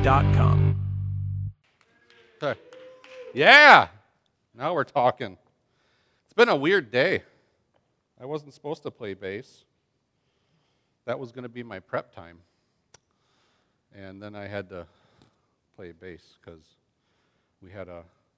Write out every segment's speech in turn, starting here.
DeeringWord.com. Yeah, now we're talking. It's been a weird day. I wasn't supposed to play bass. That was going to be my prep time. And then I had to play bass because we had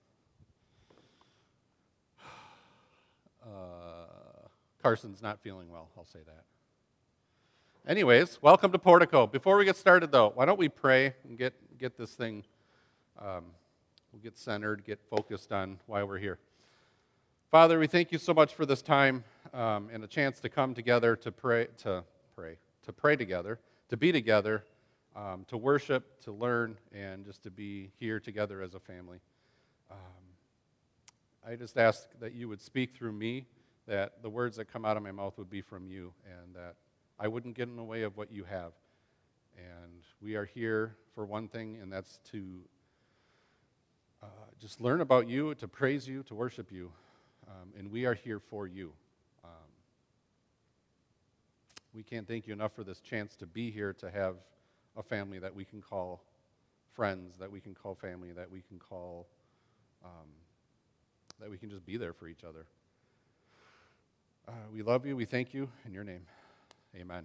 Carson's not feeling well, I'll say that. Anyways, welcome to Portico. Before we get started, though, why don't we pray and get this thing, we'll get centered, get focused on why we're here. Father, we thank you so much for this time and a chance to come together to pray together, to be together, to worship, to learn, and just to be here together as a family. I just ask that you would speak through me, that the words that come out of my mouth would be from you, and that I wouldn't get in the way of what you have. And we are here for one thing, and that's to just learn about you, to praise you, to worship you. And we are here for you. We can't thank you enough for this chance to be here, to have a family that we can call friends, that we can call family, that we can call, that we can just be there for each other. We love you. We thank you. In your name, amen.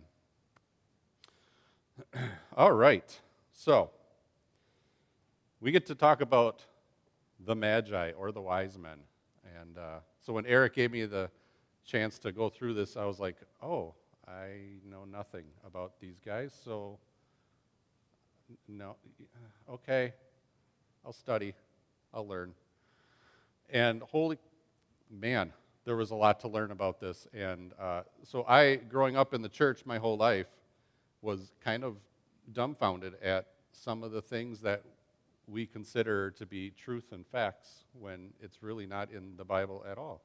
All right. So, we get to talk about the Magi, or the wise men. And so when Eric gave me the chance to go through this, I was like, oh, I know nothing about these guys, so no, okay, I'll study, I'll learn. And holy man, there was a lot to learn about this. And so I, growing up in the church my whole life, was kind of dumbfounded at some of the things that we consider to be truth and facts when it's really not in the Bible at all.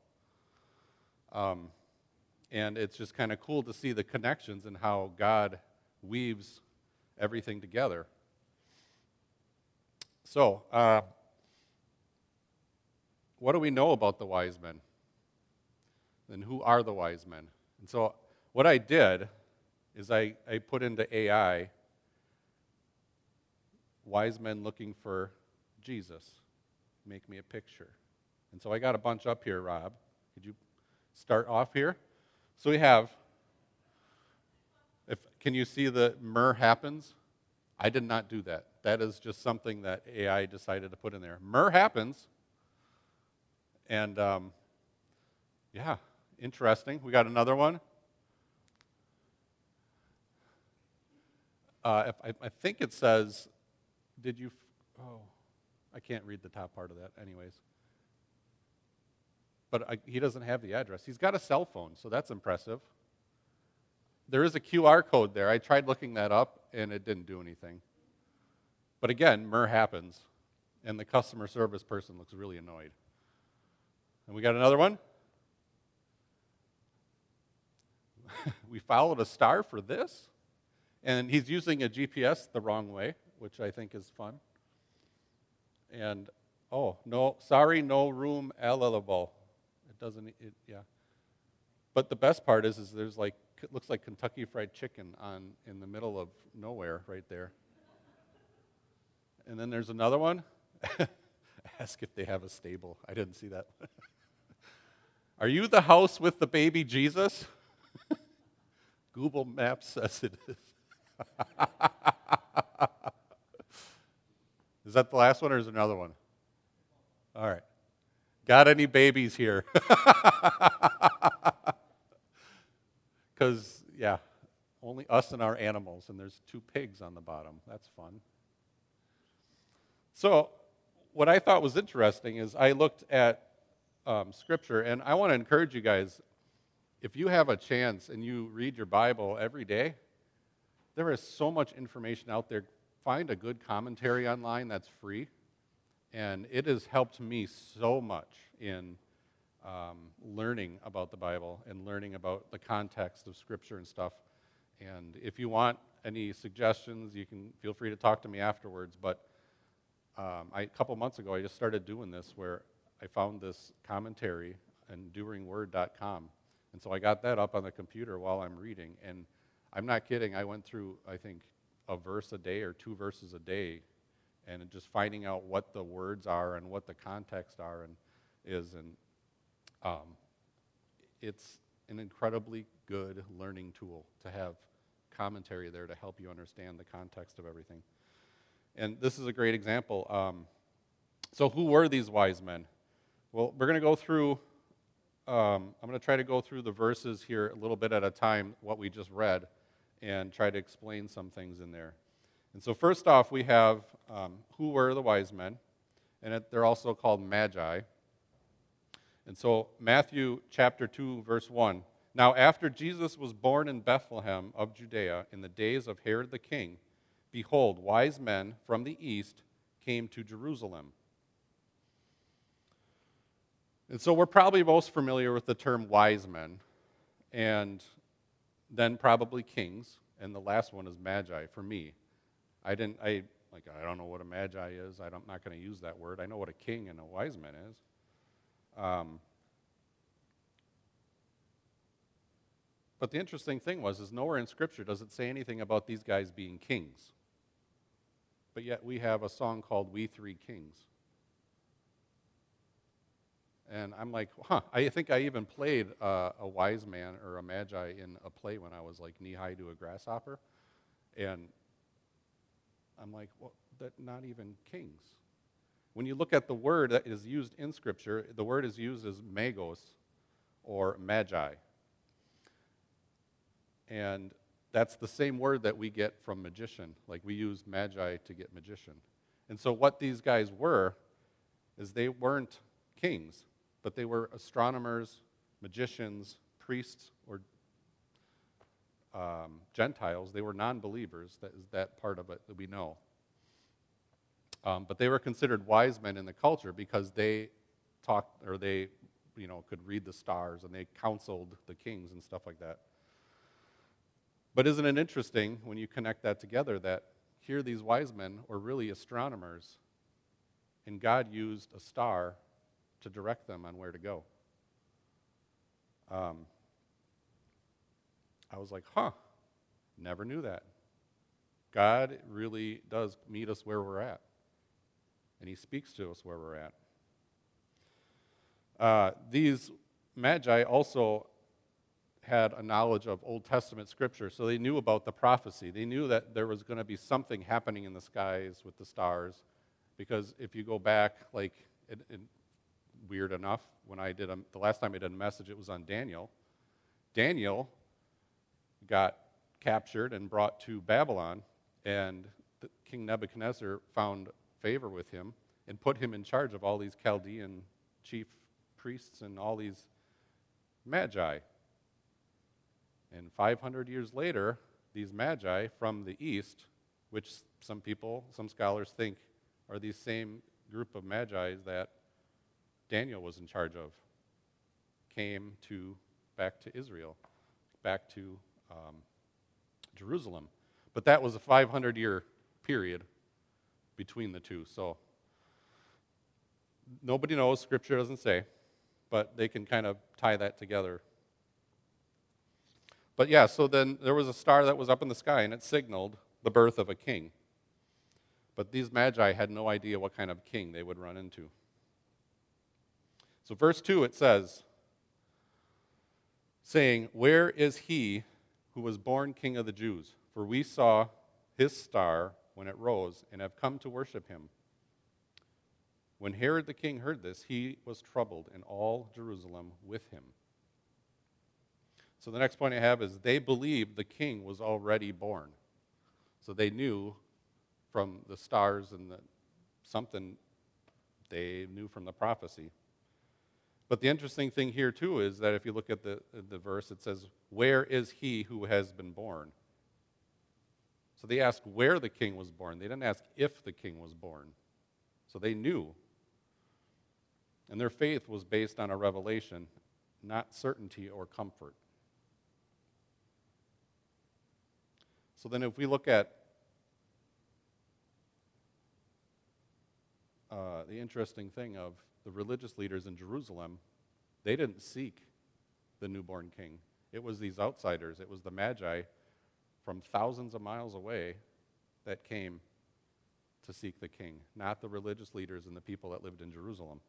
And it's just kind of cool to see the connections and how God weaves everything together. So, what do we know about the wise men? And who are the wise men? And so what I did is I put into AI, wise men looking for Jesus. Make me a picture. And so I got a bunch up here, Rob. Could you start off here? So we have, can you see the myrrh happens? I did not do that. That is just something that AI decided to put in there. Myrrh happens. And yeah, interesting. We got another one. I think it says, I can't read the top part of that anyways. But he doesn't have the address. He's got a cell phone, so that's impressive. There is a QR code there. I tried looking that up, and it didn't do anything. But again, myrrh happens, and the customer service person looks really annoyed. And we got another one. We followed a star for this, and he's using a GPS the wrong way, which I think is fun. And, no room available. Yeah. But the best part is there's it looks like Kentucky Fried Chicken in the middle of nowhere right there. And then there's another one. Ask if they have a stable. I didn't see that. Are you the house with the baby Jesus? Google Maps says it is. Is that the last one or is there another one? All right. Got any babies here? Because, yeah, only us and our animals, and there's 2 pigs on the bottom. That's fun. So what I thought was interesting is I looked at Scripture, and I want to encourage you guys, if you have a chance and you read your Bible every day, there is so much information out there. Find a good commentary online that's free. And it has helped me so much in learning about the Bible and learning about the context of Scripture and stuff. And if you want any suggestions, you can feel free to talk to me afterwards. But a couple months ago, I just started doing this where I found this commentary on DeeringWord.com. And so I got that up on the computer while I'm reading. And I'm not kidding. I went through, I think, a verse a day or 2 verses a day and just finding out what the words are and what the context are and is. And it's an incredibly good learning tool to have commentary there to help you understand the context of everything. And this is a great example. So who were these wise men? Well, we're going to go through, I'm going to try to go through the verses here a little bit at a time, what we just read, and try to explain some things in there. And so first off, we have who were the wise men, and they're also called magi. And so Matthew chapter 2, verse 1. Now after Jesus was born in Bethlehem of Judea in the days of Herod the king, behold, wise men from the east came to Jerusalem. And so we're probably most familiar with the term wise men, and then probably kings, and the last one is magi for me. I don't know what a magi is. I'm not going to use that word. I know what a king and a wise man is. But the interesting thing is nowhere in Scripture does it say anything about these guys being kings. But yet we have a song called We Three Kings. And I'm like, I think I even played a wise man or a magi in a play when I was like knee-high to a grasshopper. And I'm like, well, that's not even kings. When you look at the word that is used in Scripture, the word is used as magos or magi. And that's the same word that we get from magician. Like we use magi to get magician. And so what these guys were is they weren't kings, but they were astronomers, magicians, priests, or Gentiles. They were non-believers. That is that part of it that we know. But they were considered wise men in the culture because they talked, or they, could read the stars, and they counseled the kings and stuff like that. But isn't it interesting when you connect that together that here these wise men were really astronomers, and God used a star to direct them on where to go? I was like, never knew that. God really does meet us where we're at, and He speaks to us where we're at. These magi also had a knowledge of Old Testament Scripture, so they knew about the prophecy. They knew that there was going to be something happening in the skies with the stars, because if you go back, weird enough, when I did the last time I did a message, it was on Daniel. Daniel got captured and brought to Babylon, and King Nebuchadnezzar found favor with him and put him in charge of all these Chaldean chief priests and all these magi. And 500 years later, these magi from the east, which some scholars think are these same group of magi that Daniel was in charge of, came back to Israel, back to Jerusalem. But that was a 500-year period between the two. So nobody knows, Scripture doesn't say, but they can kind of tie that together. But yeah, so then there was a star that was up in the sky, and it signaled the birth of a king. But these magi had no idea what kind of king they would run into. So verse 2, it says, saying, "Where is he who was born King of the Jews? For we saw his star when it rose, and have come to worship him." When Herod the king heard this, he was troubled, and all Jerusalem with him. So the next point I have is they believed the king was already born. So they knew from the stars and something they knew from the prophecy. But the interesting thing here, too, is that if you look at the verse, it says, "Where is he who has been born?" So they asked where the king was born. They didn't ask if the king was born. So they knew. And their faith was based on a revelation, not certainty or comfort. So then if we look at the interesting thing of the religious leaders in Jerusalem, they didn't seek the newborn king. It was these outsiders. It was the magi from thousands of miles away that came to seek the king, not the religious leaders and the people that lived in Jerusalem.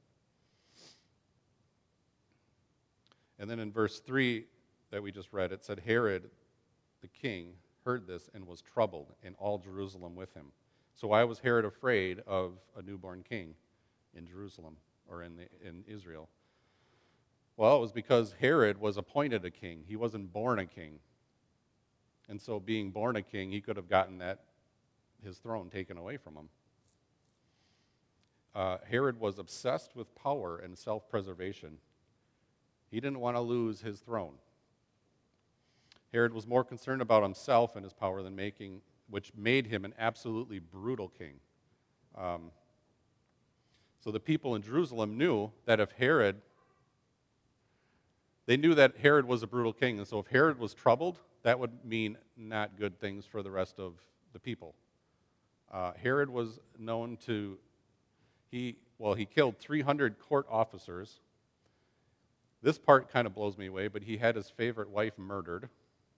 And then in verse 3 that we just read, it said, Herod the king heard this and was troubled, and all Jerusalem with him. So why was Herod afraid of a newborn king in Jerusalem or in Israel? Well, it was because Herod was appointed a king. He wasn't born a king. And so being born a king, he could have gotten his throne taken away from him. Herod was obsessed with power and self-preservation. He didn't want to lose his throne. Herod was more concerned about himself and his power which made him an absolutely brutal king. So the people in Jerusalem knew that they knew that Herod was a brutal king, and so if Herod was troubled, that would mean not good things for the rest of the people. Herod was known to, he killed 300 court officers. This part kind of blows me away, but he had his favorite wife murdered.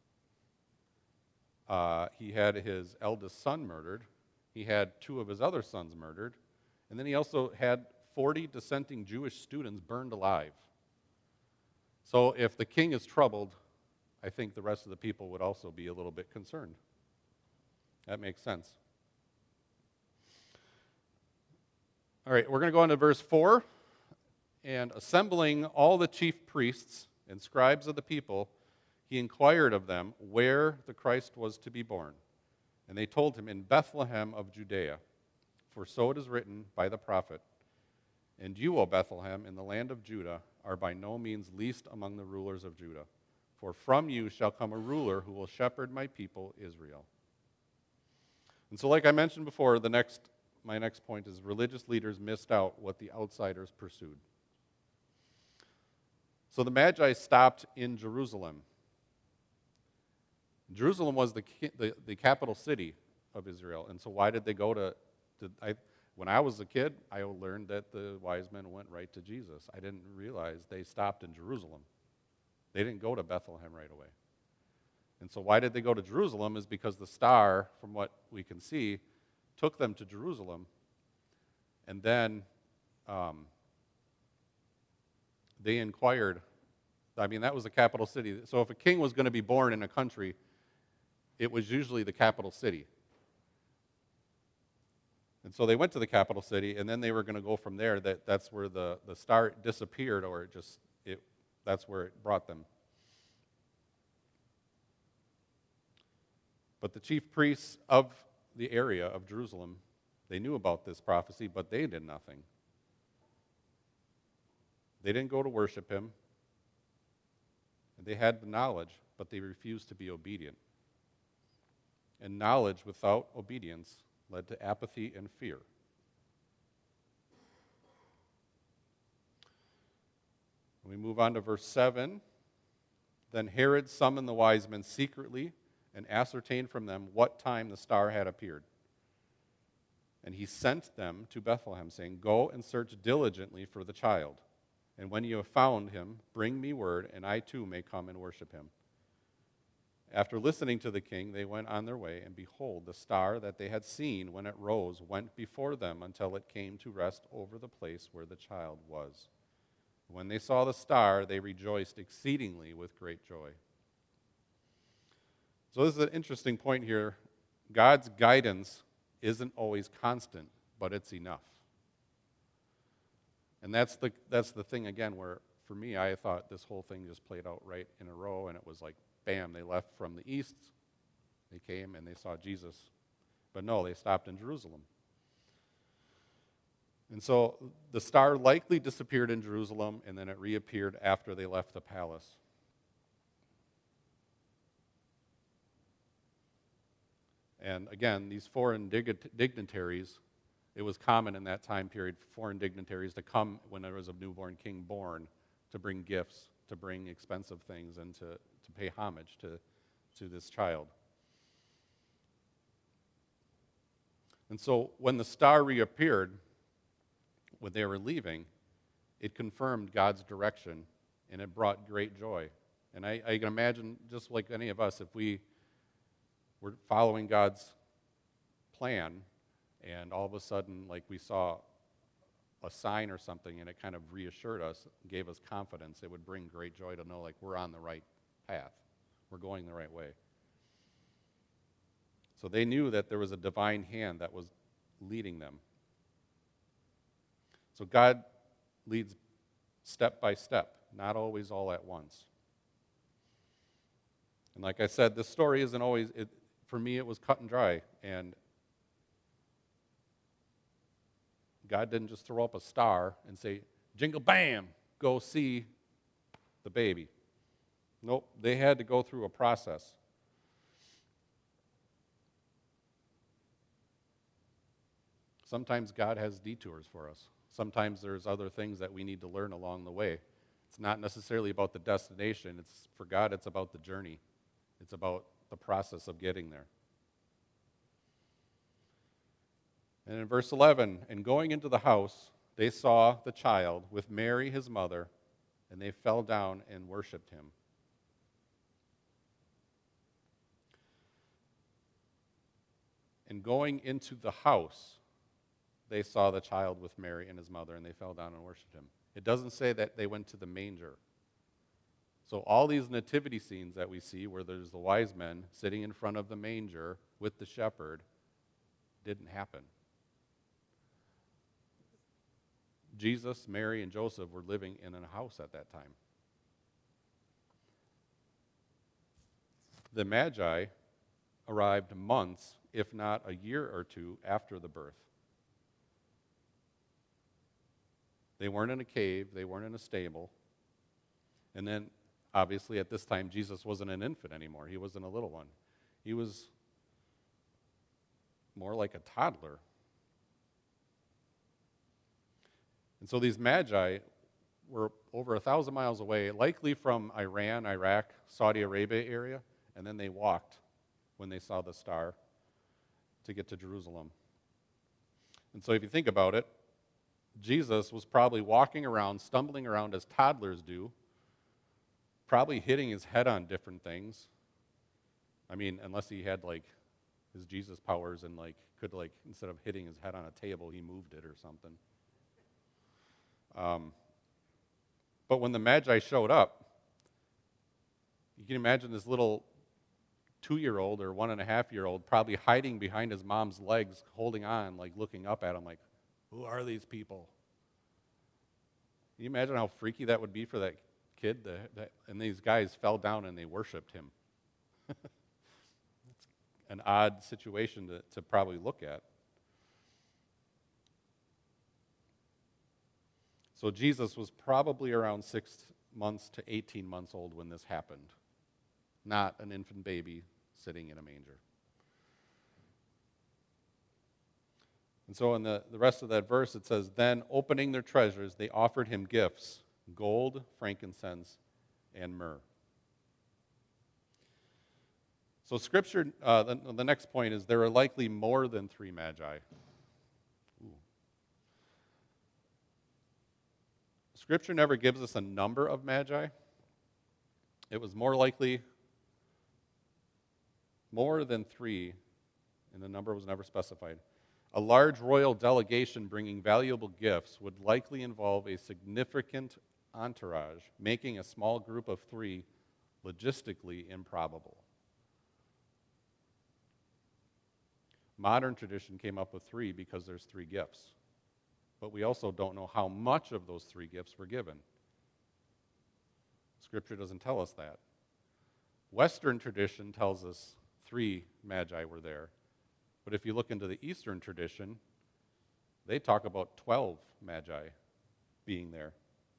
He had his eldest son murdered. He had 2 of his other sons murdered. And then he also had 40 dissenting Jewish students burned alive. So if the king is troubled, I think the rest of the people would also be a little bit concerned. That makes sense. All right, we're going to go on to verse 4. And assembling all the chief priests and scribes of the people, he inquired of them where the Christ was to be born. And they told him, in Bethlehem of Judea, for so it is written by the prophet, and you, O Bethlehem, in the land of Judah, are by no means least among the rulers of Judah. For from you shall come a ruler who will shepherd my people Israel. And so like I mentioned before, my next point is religious leaders missed out what the outsiders pursued. So the Magi stopped in Jerusalem. Jerusalem was the capital city of Israel. And so why did they go when I was a kid, I learned that the wise men went right to Jesus. I didn't realize they stopped in Jerusalem. They didn't go to Bethlehem right away. And so why did they go to Jerusalem is because the star, from what we can see, took them to Jerusalem. And then they inquired. That was the capital city. So if a king was going to be born in a country, it was usually the capital city. And so they went to the capital city, and then they were going to go from there. That's where the star disappeared, or that's where it brought them. But the chief priests of the area of Jerusalem, they knew about this prophecy, but they did nothing. They didn't go to worship him. They had the knowledge, but they refused to be obedient. And knowledge without obedience led to apathy and fear. We move on to verse 7. Then Herod summoned the wise men secretly and ascertained from them what time the star had appeared. And he sent them to Bethlehem, saying, Go and search diligently for the child. And when you have found him, bring me word, and I too may come and worship him. After listening to the king, they went on their way, and behold, the star that they had seen when it rose went before them until it came to rest over the place where the child was. When they saw the star, they rejoiced exceedingly with great joy. So this is an interesting point here. God's guidance isn't always constant, but it's enough. And that's the thing, again, where for me, I thought this whole thing just played out right in a row, and it was like, bam, they left from the east, they came and they saw Jesus. But no, they stopped in Jerusalem. And so the star likely disappeared in Jerusalem, and then it reappeared after they left the palace. And again, these foreign dignitaries, it was common in that time period for foreign dignitaries to come when there was a newborn king born to bring gifts, to bring expensive things, and to pay homage to this child. And so when the star reappeared, when they were leaving, it confirmed God's direction, and it brought great joy. And I can imagine, just like any of us, if we were following God's plan, And all of a sudden, like we saw a sign or something, and it kind of reassured us, gave us confidence. It would bring great joy to know, like, we're on the right path. We're going the right way. So they knew that there was a divine hand that was leading them. So God leads step by step, not always all at once. And like I said, this story isn't always, for me it was cut and dry. And God didn't just throw up a star and say, jingle bam, go see the baby. Nope, they had to go through a process. Sometimes God has detours for us. Sometimes there's other things that we need to learn along the way. It's not necessarily about the destination. For God, it's about the journey. It's about the process of getting there. And in verse 11, and going into the house, they saw the child with Mary, his mother, and they fell down and worshiped him. And going into the house, they saw the child with Mary and his mother, and they fell down and worshiped him. It doesn't say that they went to the manger. So all these nativity scenes that we see where there's the wise men sitting in front of the manger with the shepherd didn't happen. Jesus, Mary, and Joseph were living in a house at that time. The Magi arrived months, if not a year or two, after the birth. They weren't in a cave. They weren't in a stable. And then, obviously, at this time, Jesus wasn't an infant anymore. He wasn't a little one. He was more like a toddler. And so these Magi were over 1,000 miles away, likely from Iran, Iraq, Saudi Arabia area, and then they walked when they saw the star to get to Jerusalem. And so if you think about it, Jesus was probably walking around, stumbling around as toddlers do, probably hitting his head on different things. I mean, unless he had like his Jesus powers and like could like instead of hitting his head on a table, he moved it or something. But when the Magi showed up, you can imagine this little 2-year-old or 1.5-year-old probably hiding behind his mom's legs, holding on, like looking up at him like, who are these people? Can you imagine how freaky that would be for that kid? And these guys fell down and they worshiped him. It's an odd situation to probably look at. So Jesus was probably around 6 months to 18 months old when this happened, not an infant baby sitting in a manger. And so in the rest of that verse, it says, then opening their treasures, they offered him gifts, gold, frankincense, and myrrh. So Scripture, the next point is there are likely more than 3 Magi. Scripture never gives us a number of Magi. It was more likely more than 3, and the number was never specified. A large royal delegation bringing valuable gifts would likely involve a significant entourage, making a small group of 3 logistically improbable. Modern tradition came up with 3 because there's 3 gifts. But we also don't know how much of those 3 gifts were given. Scripture doesn't tell us that. Western tradition tells us 3 Magi were there. But if you look into the Eastern tradition, they talk about 12 Magi being there.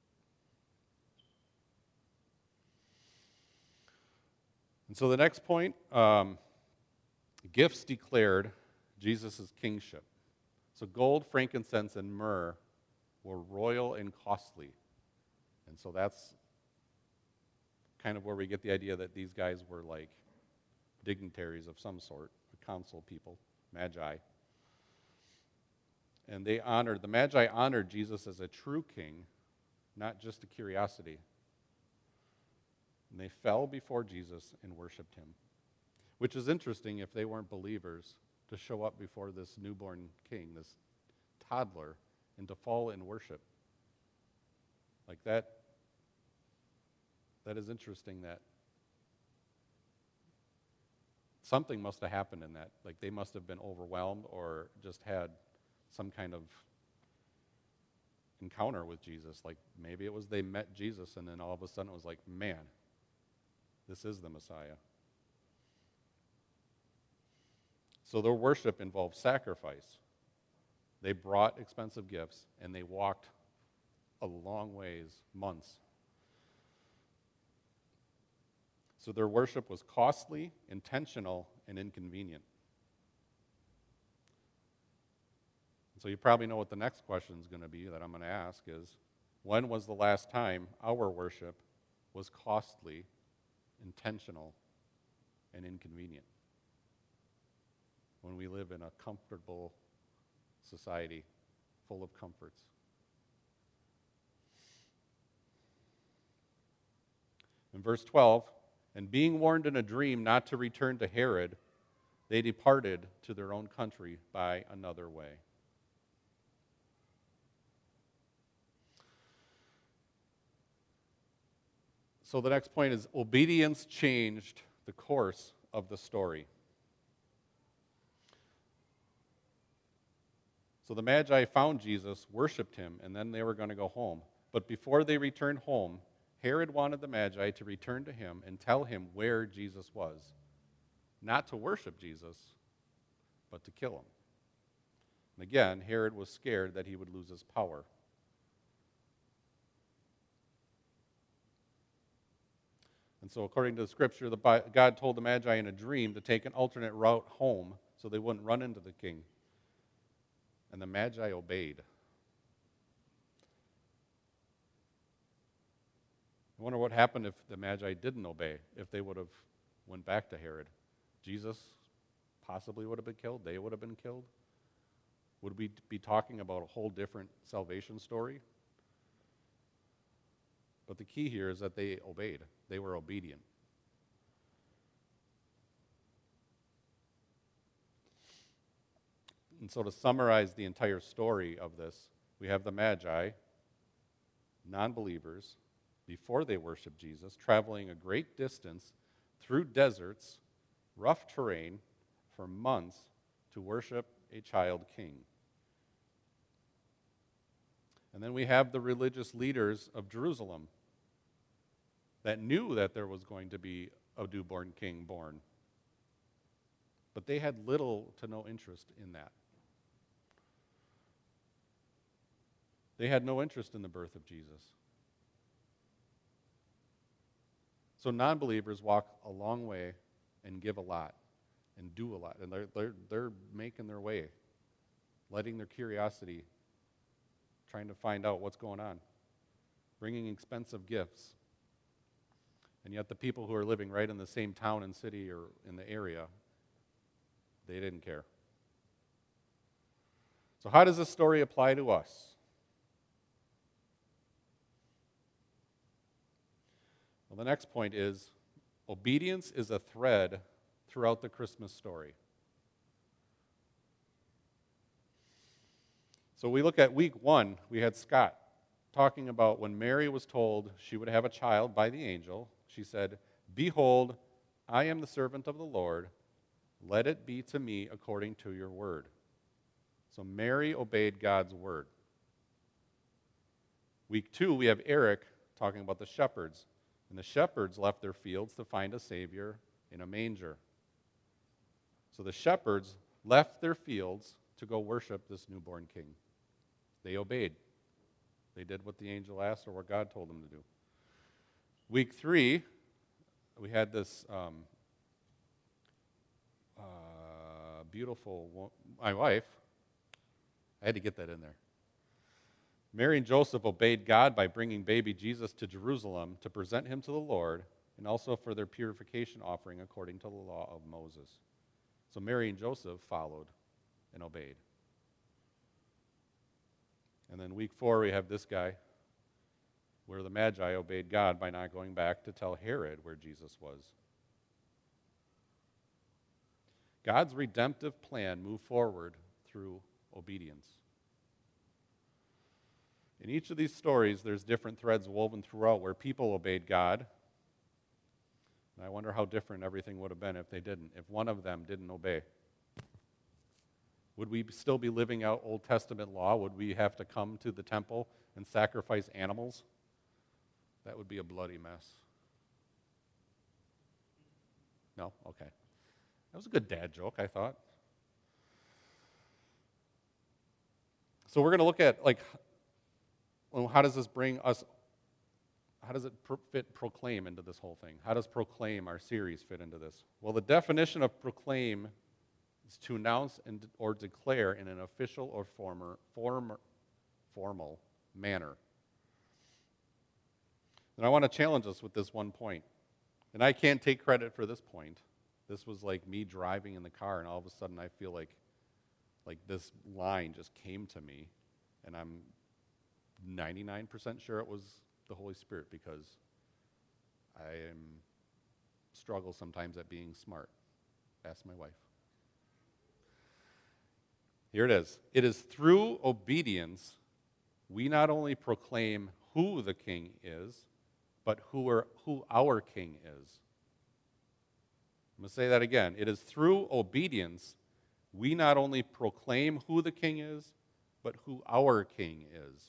And so the next point, gifts declared Jesus' kingship. So gold, frankincense, and myrrh were royal and costly. And so that's kind of where we get the idea that these guys were like dignitaries of some sort, council people, Magi. And the Magi honored Jesus as a true king, not just a curiosity. And they fell before Jesus and worshiped him, which is interesting if they weren't believers to show up before this newborn king, this toddler, and to fall in worship. Like that is interesting that something must have happened in that. Like they must have been overwhelmed or just had some kind of encounter with Jesus. Like maybe it was they met Jesus and then all of a sudden it was like, man, this is the Messiah. So their worship involved sacrifice. They brought expensive gifts and they walked a long ways, months. So their worship was costly, intentional, and inconvenient. So you probably know what the next question is going to be that I'm going to ask is, when was the last time our worship was costly, intentional, and inconvenient? When we live in a comfortable society full of comforts. In verse 12, and being warned in a dream not to return to Herod, they departed to their own country by another way. So the next point is obedience changed the course of the story. So the Magi found Jesus, worshiped him, and then they were going to go home. But before they returned home, Herod wanted the Magi to return to him and tell him where Jesus was. Not to worship Jesus, but to kill him. And again, Herod was scared that he would lose his power. And so according to the scripture, God told the Magi in a dream to take an alternate route home so they wouldn't run into the king. And the Magi obeyed. I wonder what happened if the Magi didn't obey, if they would have went back to Herod. Jesus possibly would have been killed. They would have been killed. Would we be talking about a whole different salvation story? But the key here is that they obeyed. They were obedient. And so to summarize the entire story of this, we have the Magi, non-believers, before they worship Jesus, traveling a great distance through deserts, rough terrain, for months to worship a child king. And then we have the religious leaders of Jerusalem that knew that there was going to be a newborn king born. But they had little to no interest in that. They had no interest in the birth of Jesus. So non-believers walk a long way and give a lot and do a lot. And they're making their way, letting their curiosity, trying to find out what's going on, bringing expensive gifts. And yet the people who are living right in the same town and city or in the area, they didn't care. So how does this story apply to us? Well, the next point is obedience is a thread throughout the Christmas story. So we look at week 1, we had Scott talking about when Mary was told she would have a child by the angel. She said, "Behold, I am the servant of the Lord. Let it be to me according to your word." So Mary obeyed God's word. Week 2, we have Eric talking about the shepherds. And the shepherds left their fields to find a Savior in a manger. So the shepherds left their fields to go worship this newborn king. They obeyed. They did what the angel asked or what God told them to do. Week 3, we had this beautiful, my wife, I had to get that in there. Mary and Joseph obeyed God by bringing baby Jesus to Jerusalem to present him to the Lord and also for their purification offering according to the law of Moses. So Mary and Joseph followed and obeyed. And then week 4, we have this guy where the Magi obeyed God by not going back to tell Herod where Jesus was. God's redemptive plan moved forward through obedience. In each of these stories, there's different threads woven throughout where people obeyed God. And I wonder how different everything would have been if they didn't, if one of them didn't obey. Would we still be living out Old Testament law? Would we have to come to the temple and sacrifice animals? That would be a bloody mess. No? Okay. That was a good dad joke, I thought. So we're going to look at, well, how does this bring us, how does it fit proclaim into this whole thing? How does proclaim, our series, fit into this? Well, the definition of proclaim is to announce or declare in an official or formal manner. And I want to challenge us with this one point. And I can't take credit for this point. This was like me driving in the car, and all of a sudden I feel like this line just came to me, and I'm 99% sure it was the Holy Spirit, because I struggle sometimes at being smart. Ask my wife. Here it is. It is through obedience we not only proclaim who the King is, but who our King is. I'm going to say that again. It is through obedience we not only proclaim who the King is, but who our King is.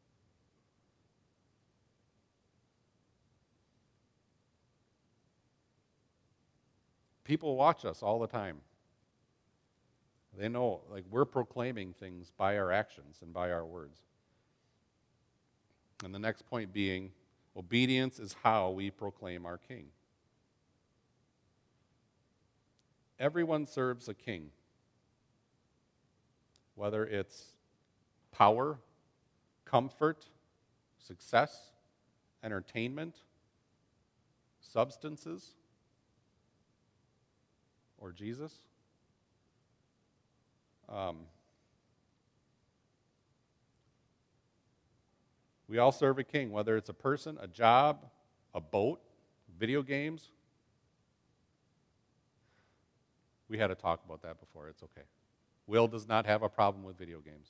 People watch us all the time. They know, we're proclaiming things by our actions and by our words. And the next point being, obedience is how we proclaim our King. Everyone serves a king, whether it's power, comfort, success, entertainment, substances, or Jesus. We all serve a king, whether it's a person, a job, a boat, video games. We had to talk about that before. It's okay. Will does not have a problem with video games.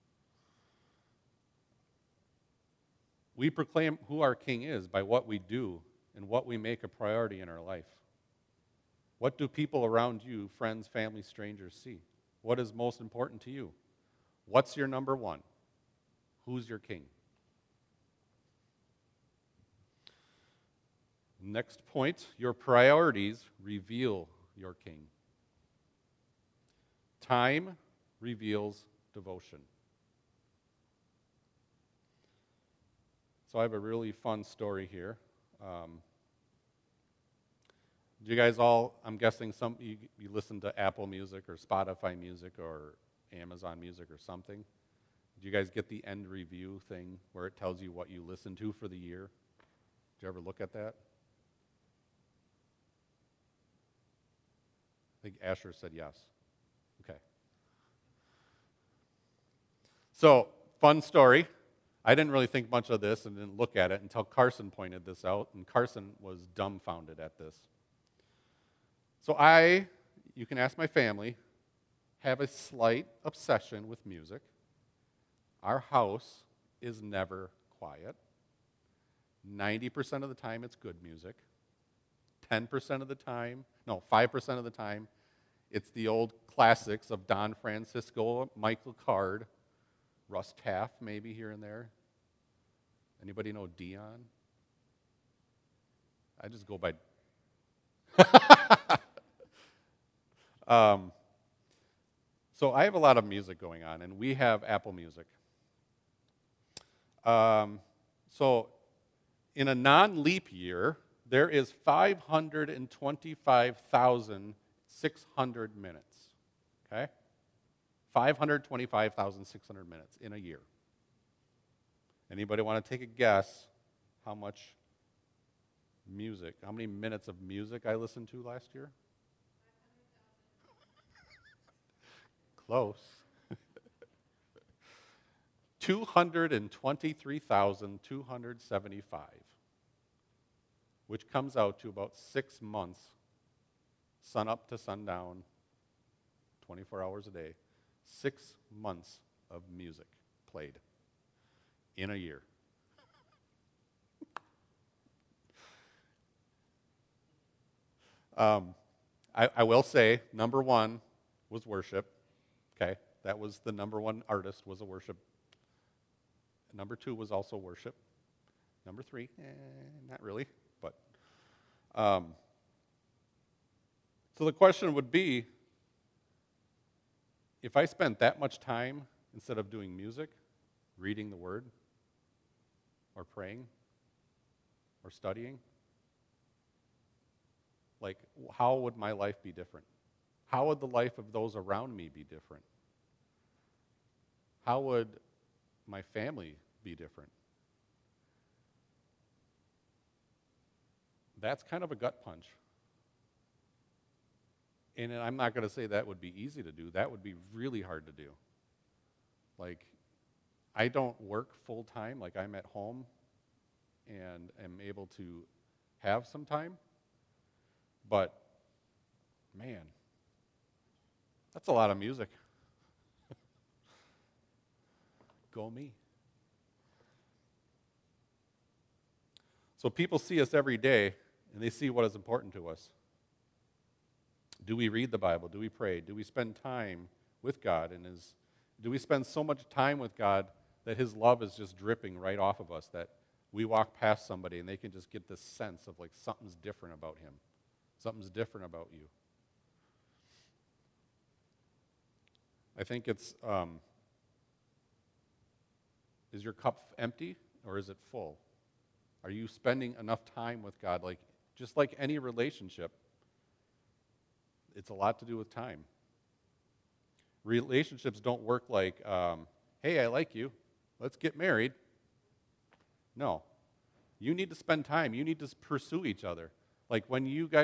We proclaim who our King is by what we do and what we make a priority in our life. What do people around you, friends, family, strangers, see? What is most important to you? What's your number one? Who's your King? Next point, your priorities reveal your King. Time reveals devotion. So I have a really fun story here. Do you guys all, I'm guessing you listen to Apple Music or Spotify Music or Amazon Music or something. Do you guys get the end review thing where it tells you what you listened to for the year? Did you ever look at that? I think Asher said yes. Okay. So, fun story. I didn't really think much of this and didn't look at it until Carson pointed this out, and Carson was dumbfounded at this. So you can ask my family, have a slight obsession with music. Our house is never quiet. 90% of the time it's good music. 5% of the time, it's the old classics of Don Francisco, Michael Card, Russ Taff, maybe here and there. Anybody know Dion? I just go by... So I have a lot of music going on, and we have Apple Music. So in a non-leap year, there is 525,600 minutes, okay? 525,600 minutes in a year. Anybody want to take a guess how many minutes of music I listened to last year? Close. 223,275, which comes out to about 6 months, sun up to sundown, 24 hours a day, 6 months of music played in a year. I will say, number one was worship. Okay, that was the number one artist was a worship. Number two was also worship. Number three, not really, but. So the question would be, if I spent that much time instead of doing music, reading the Word, or praying, or studying, like, how would my life be different? How would the life of those around me be different? How would my family be different? That's kind of a gut punch. And I'm not going to say that would be easy to do. That would be really hard to do. Like, I don't work full time. Like, I'm at home and am able to have some time. But, man, that's a lot of music. Go me. So people see us every day, and they see what is important to us. Do we read the Bible? Do we pray? Do we spend time with God? And do we spend so much time with God that His love is just dripping right off of us, that we walk past somebody and they can just get this sense of like something's different about him, something's different about you? I think it's, is your cup empty or is it full? Are you spending enough time with God? Like, just like any relationship, it's a lot to do with time. Relationships don't work like, hey, I like you, let's get married. No. You need to spend time. You need to pursue each other. Like when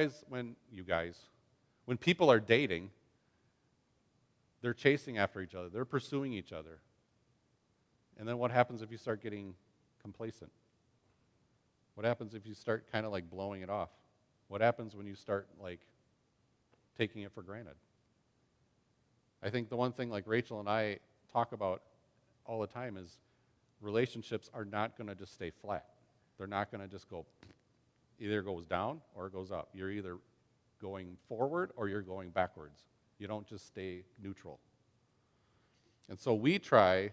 people are dating, they're chasing after each other. They're pursuing each other. And then what happens if you start getting complacent? What happens if you start kind of like blowing it off? What happens when you start like taking it for granted? I think the one thing like Rachel and I talk about all the time is relationships are not going to just stay flat. They're not going to just go, either it goes down or it goes up. You're either going forward or you're going backwards. You don't just stay neutral. And so we try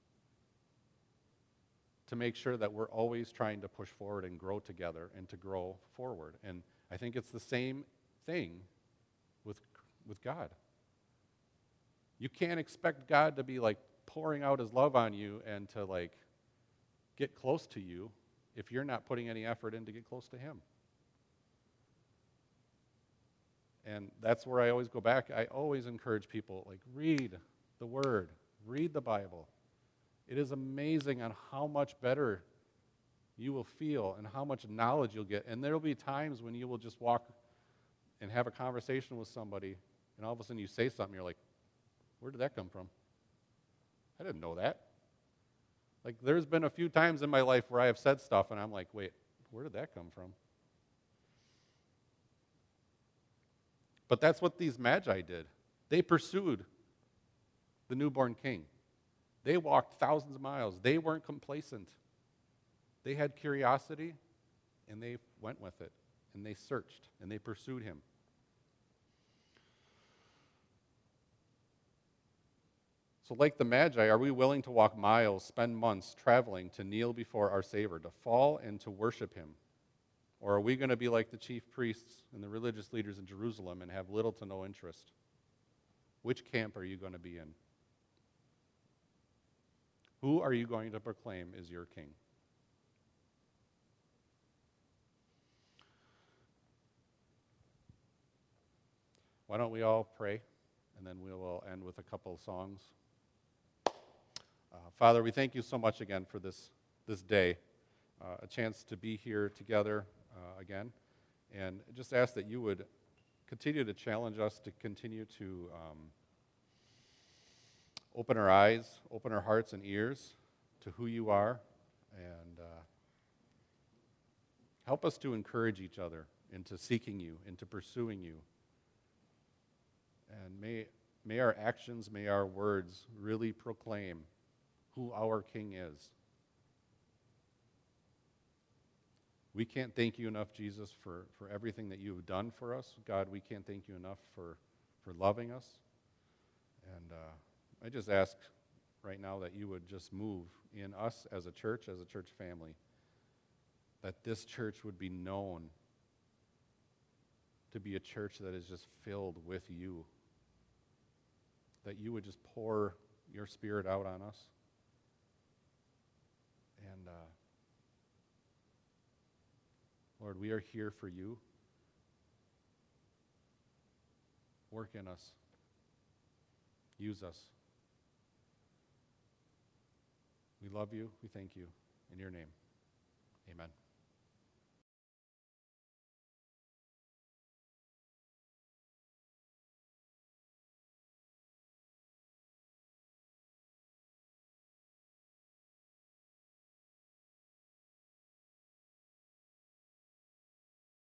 to make sure that we're always trying to push forward and grow together and to grow forward. And I think it's the same thing with God. You can't expect God to be like pouring out His love on you and to like get close to you if you're not putting any effort in to get close to Him. And that's where I always go back. I always encourage people, like, read the Word, read the Bible. It is amazing on how much better you will feel and how much knowledge you'll get. And there will be times when you will just walk and have a conversation with somebody, and all of a sudden you say something, you're like, where did that come from? I didn't know that. Like, there's been a few times in my life where I have said stuff, and I'm like, wait, where did that come from? But that's what these magi did. They pursued the newborn king. They walked thousands of miles. They weren't complacent. They had curiosity, and they went with it, and they searched, and they pursued Him. So like the Magi, are we willing to walk miles, spend months traveling to kneel before our Savior, to fall and to worship Him? Or are we going to be like the chief priests and the religious leaders in Jerusalem and have little to no interest? Which camp are you going to be in? Who are you going to proclaim as your king? Why don't we all pray, and then we will end with a couple of songs. Father, we thank you so much again for this day, a chance to be here together again, and just ask that you would continue to challenge us to continue to open our eyes, open our hearts and ears to who you are, and help us to encourage each other into seeking you, into pursuing you. And may may our actions, may our words really proclaim who our King is. We can't thank you enough, Jesus, for everything that you have done for us. God, we can't thank you enough for loving us. And I just ask right now that you would just move in us as a church family, that this church would be known to be a church that is just filled with you, that you would just pour your Spirit out on us. And Lord, we are here for you. Work in us. Use us. We love you. We thank you. In your name, amen.